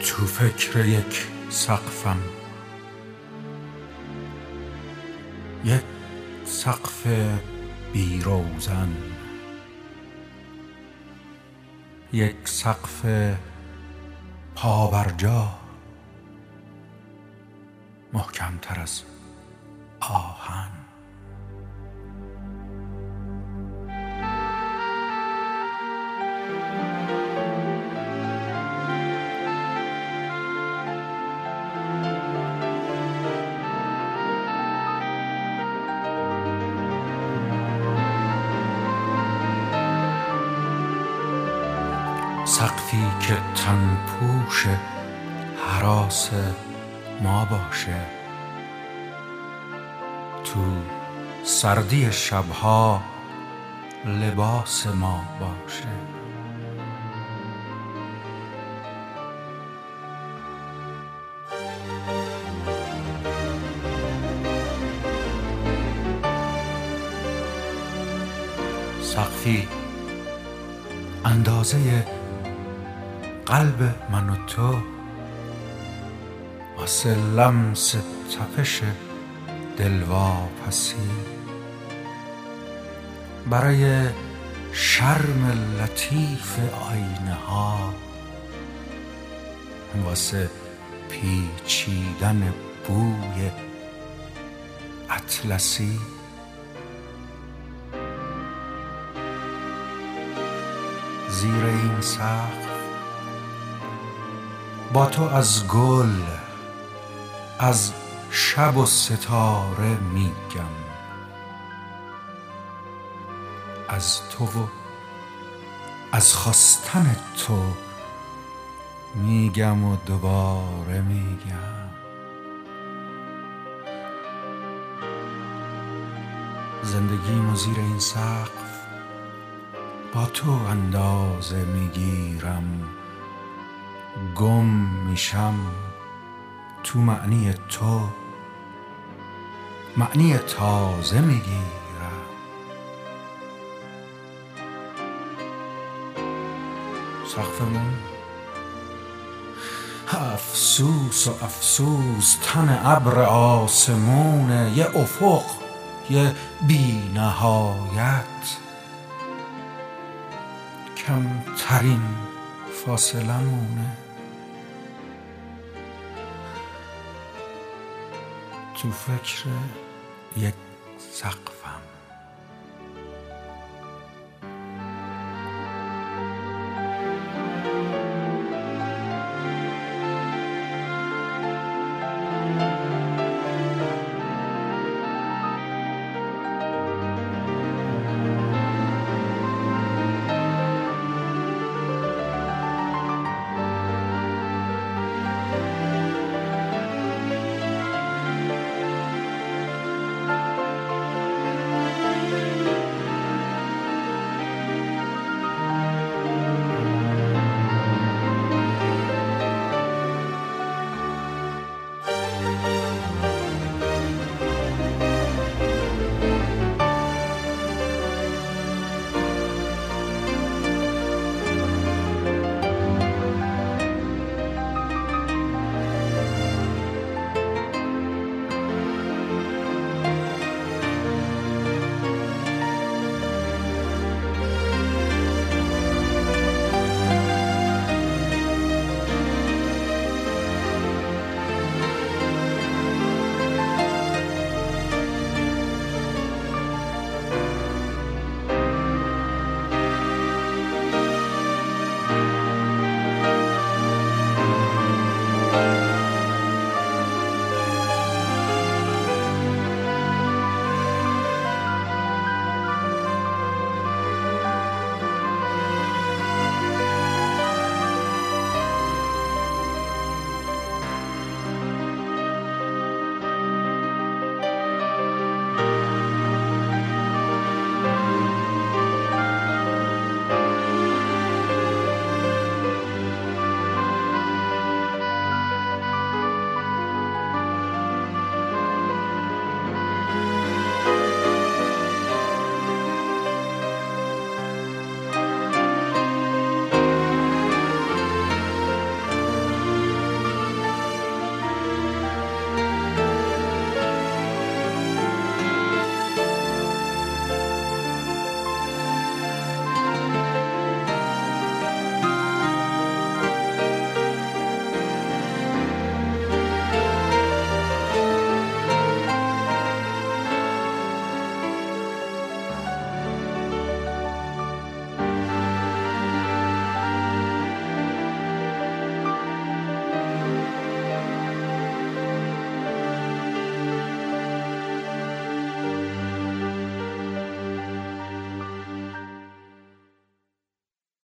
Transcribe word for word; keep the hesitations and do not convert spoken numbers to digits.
تو فکر یک سقفم، یک سقف بی روزن، یک سقف پابرجا، محکم تر از آهن. سقفی که تن پوش هراس ما باشه، تو سردی شبها لباس ما باشه. سقفی اندازه قلب من و تو، واسه لمس تپش دلواپسی، برای شرم لطیف آینه ها، واسه پیچیدن بوی اطلسی. زیر این سقف با تو از گل، از شب و ستاره میگم، از تو و از خواستن تو میگم و دوباره میگم. زندگیمو زیر این سقف با تو اندازه میگیرم، گم میشم تو معنی تو، معنی تازه میگیرم. سقفمون افسوس و افسوس تن ابر آسمونه، یه افق، یه بی نهایت، کمترین فاصله مونه. تو فکر یک سقفم.